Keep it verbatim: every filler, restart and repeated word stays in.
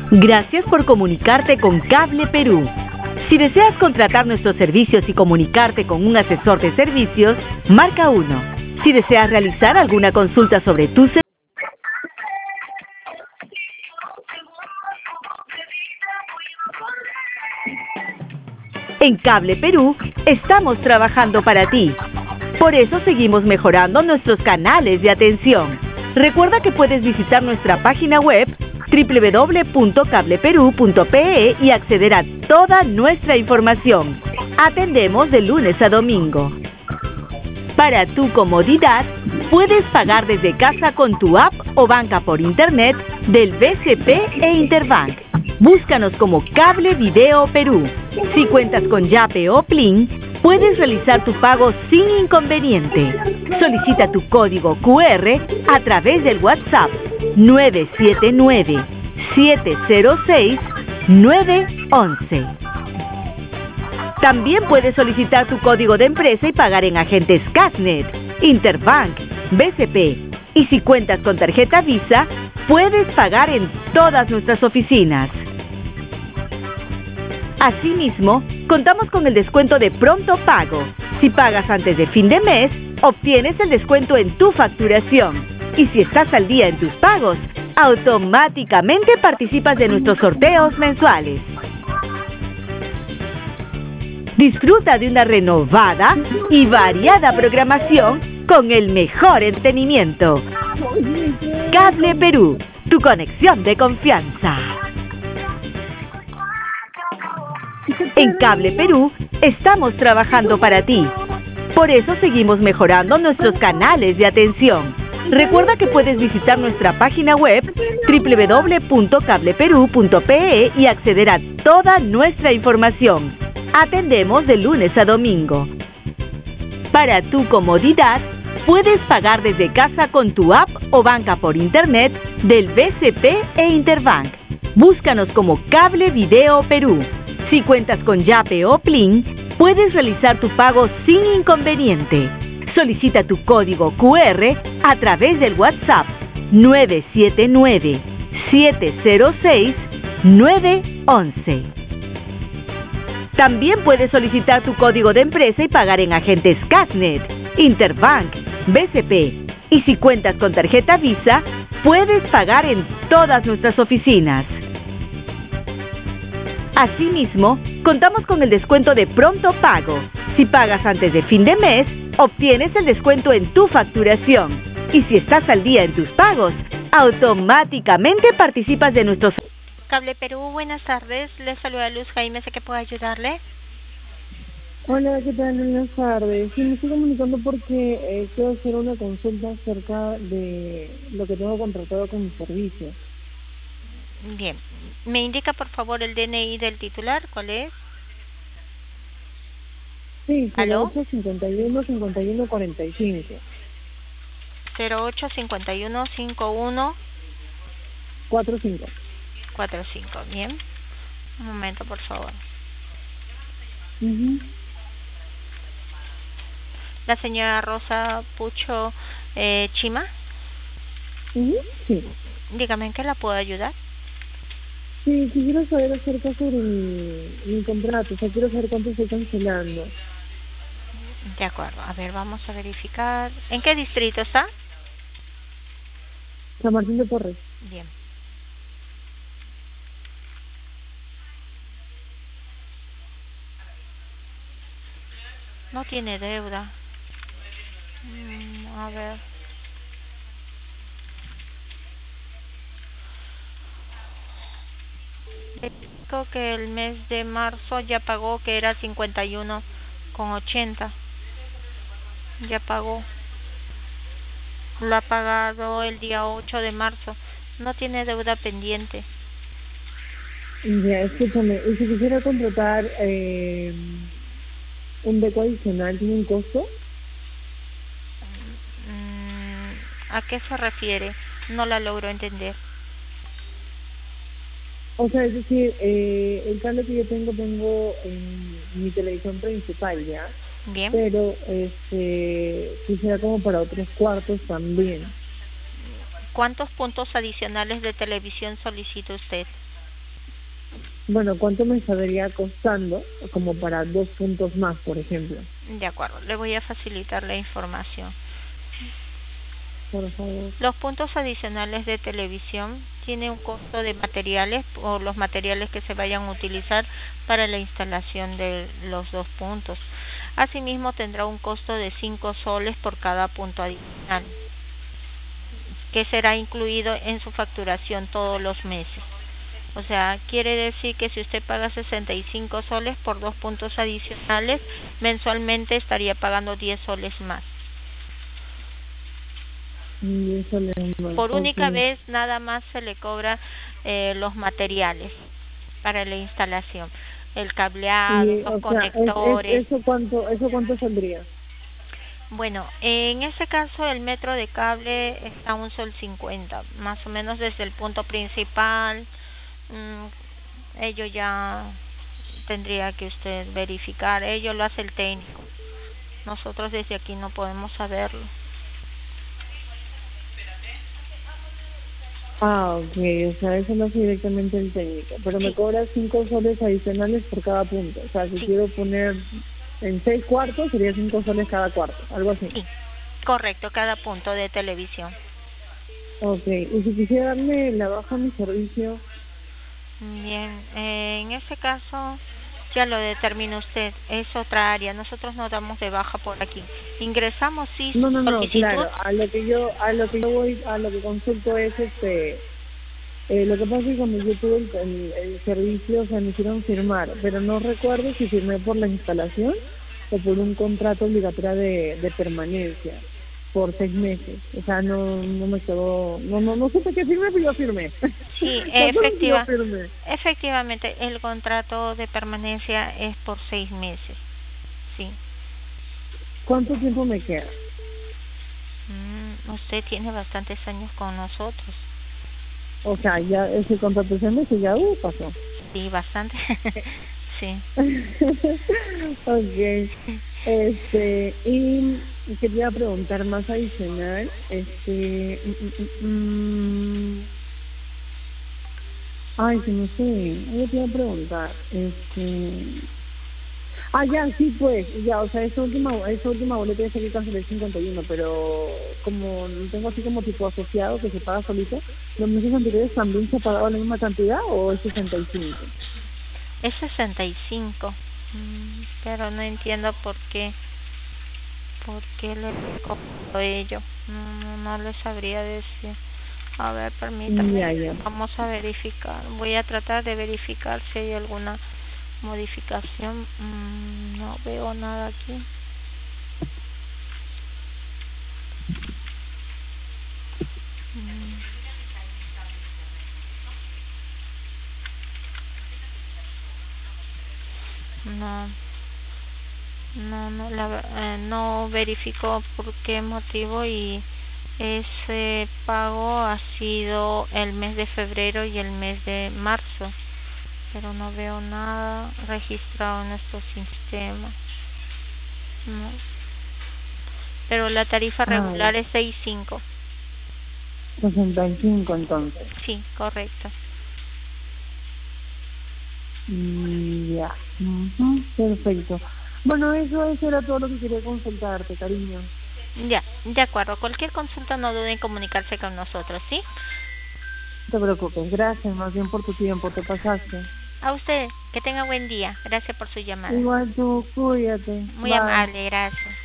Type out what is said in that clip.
Gracias por comunicarte con Cable Perú. Si deseas contratar nuestros servicios y comunicarte con un asesor de servicios, marca uno. Si deseas realizar alguna consulta sobre tu servicio, en Cable Perú estamos trabajando para ti. Por eso seguimos mejorando nuestros canales de atención. Recuerda que puedes visitar nuestra página web doble u doble u doble u punto cable perú punto pe e y acceder a toda nuestra información. Atendemos de lunes a domingo. Para tu comodidad, puedes pagar desde casa con tu app o banca por internet del B C P e Interbank. Búscanos como Cable Video Perú. Si cuentas con Yape o Plin, puedes realizar tu pago sin inconveniente. Solicita tu código cu erre a través del WhatsApp nueve siete nueve, siete cero seis, nueve uno uno. También puedes solicitar tu código de empresa y pagar en agentes Casnet, Interbank, B C P. Y si cuentas con tarjeta Visa, puedes pagar en todas nuestras oficinas. Asimismo, contamos con el descuento de pronto pago. Si pagas antes de fin de mes, obtienes el descuento en tu facturación. Y si estás al día en tus pagos, automáticamente participas de nuestros sorteos mensuales. Disfruta de una renovada y variada programación con el mejor entretenimiento. Cable Perú, tu conexión de confianza. En Cable Perú estamos trabajando para ti. Por eso seguimos mejorando nuestros canales de atención. Recuerda que puedes visitar nuestra página web doble u doble u doble u punto cable perú punto pe e y acceder a toda nuestra información. Atendemos de lunes a domingo. Para tu comodidad, puedes pagar desde casa con tu app o banca por internet del B C P e Interbank. Búscanos como Cable Video Perú. Si cuentas con Yape o Plin, puedes realizar tu pago sin inconveniente. Solicita tu código cu erre a través del WhatsApp nueve siete nueve, siete cero seis, nueve uno uno. También puedes solicitar tu código de empresa y pagar en agentes Casnet, Interbank, B C P. Y si cuentas con tarjeta Visa, puedes pagar en todas nuestras oficinas. Asimismo, contamos con el descuento de pronto pago. Si pagas antes de fin de mes, obtienes el descuento en tu facturación. Y si estás al día en tus pagos, automáticamente participas de nuestros... Cable Perú, buenas tardes. Les saluda Luz Jaime, ¿sé que puedo ayudarle? Hola, ¿qué tal? Buenas tardes. Sí, me estoy comunicando porque eh, quiero hacer una consulta acerca de lo que tengo contratado con mi servicio. Bien. ¿Me indica, por favor, el D N I del titular? ¿Cuál es? Sí, cero ocho cincuenta y uno, cincuenta y uno, cuarenta y cinco. cero ocho cincuenta y uno, cincuenta y uno... cuarenta y cinco. cuarenta y cinco, bien. Un momento, por favor. Uh-huh. La señora Rosa Pucho eh, Chima. Uh-huh. Sí. Dígame, ¿en qué la puedo ayudar? Sí, quisiera saber acerca sobre mi, mi contrato, o sea, quiero saber cuánto estoy cancelando. De acuerdo, a ver, vamos a verificar. ¿En qué distrito está? San Martín de Porres. Bien. No tiene deuda. Mm, a ver. Creo que el mes de marzo ya pagó, que era cincuenta y uno con ochenta. Ya pagó. Lo ha pagado el día ocho de marzo. No tiene deuda pendiente. Ya, escúchame, y si quisiera contratar eh, un beco adicional, ¿tiene un costo? Mm, ¿a qué se refiere? No la logro entender. O sea, es decir, eh, el cable que yo tengo, tengo en mi televisión principal, ¿ya? Bien. Pero este quisiera como para otros cuartos también. ¿Cuántos puntos adicionales de televisión solicita usted? Bueno, ¿cuánto me estaría costando como para dos puntos más, por ejemplo? De acuerdo, le voy a facilitar la información. Por favor. Los puntos adicionales de televisión tienen un costo de materiales o los materiales que se vayan a utilizar para la instalación de los dos puntos. Asimismo, tendrá un costo de cinco soles por cada punto adicional, que será incluido en su facturación todos los meses. O sea, quiere decir que si usted paga sesenta y cinco soles por dos puntos adicionales, mensualmente estaría pagando diez soles más. Y eso le... Por única okay. vez nada más se le cobra eh, los materiales para la instalación, el cableado, y, los o conectores. Sea, es, es, ¿eso cuánto eso cuánto saldría? Bueno, en ese caso el metro de cable está a un sol cincuenta, más o menos desde el punto principal. Mmm, ello ya tendría que usted verificar, ello lo hace el técnico. Nosotros desde aquí no podemos saberlo. Ah, ok, o sea, eso lo hace directamente el técnico, pero Sí. me cobra cinco soles adicionales por cada punto, o sea, si Sí. quiero poner en seis cuartos, sería cinco soles cada cuarto, algo así. Sí, correcto, cada punto de televisión. Ok, y si quisiera darme la baja a mi servicio... Bien, eh, en ese caso ya lo determina usted, es otra área, nosotros no damos de baja por aquí. Ingresamos sí su No, no, no, solicitud. claro, a lo que yo, a lo que yo voy, a lo que consulto es este, eh, lo que pasa es que cuando yo tuve el, el, el servicio, o sea, me hicieron firmar, pero no recuerdo si firmé por la instalación o por un contrato obligatorio de, de permanencia por seis meses, o sea, no, no me quedó, no, no, no supe qué firmé, pero yo firmé. Sí, efectiva, efectivamente, el contrato de permanencia es por seis meses, sí. ¿Cuánto tiempo me queda? Mm, usted tiene bastantes años con nosotros. O sea, ya ese contrato de seis meses ya uh, pasó. Sí, bastante. Sí. Okay. Este, y quería preguntar más adicional, este, mm, mm, mm, ay, que no sé, yo te iba a preguntar, este, ah, ya, sí, pues, ya, o sea, esa última, esa última boleta ya sé que cancelé el cincuenta y uno, pero como lo tengo así como tipo asociado, que se paga solito, ¿los meses anteriores también se ha pagado la misma cantidad o es sesenta y cinco? Es sesenta y cinco, mm, pero no entiendo por qué, por qué le costó ello, no, no le sabría decir. A ver, permítame, Ya, ya. vamos a verificar, voy a tratar de verificar si hay alguna modificación, mm, no veo nada aquí. Mm. No, no, no, la, eh, no verificó por qué motivo y ese pago ha sido el mes de febrero y el mes de marzo, pero no veo nada registrado en nuestro sistema. No. Pero la tarifa regular Ay. es seis cinco. sesenta y cinco entonces. Sí, correcto. Mm, ya, uh-huh. Perfecto. Bueno, eso, eso era todo lo que quería consultarte, cariño. Ya, de acuerdo. Cualquier consulta no duden en comunicarse con nosotros, ¿sí? No te preocupes, gracias más bien por tu tiempo, te pasaste. A usted, que tenga buen día. Gracias por su llamada. Igual tú, cuídate. Muy Bye. amable, gracias.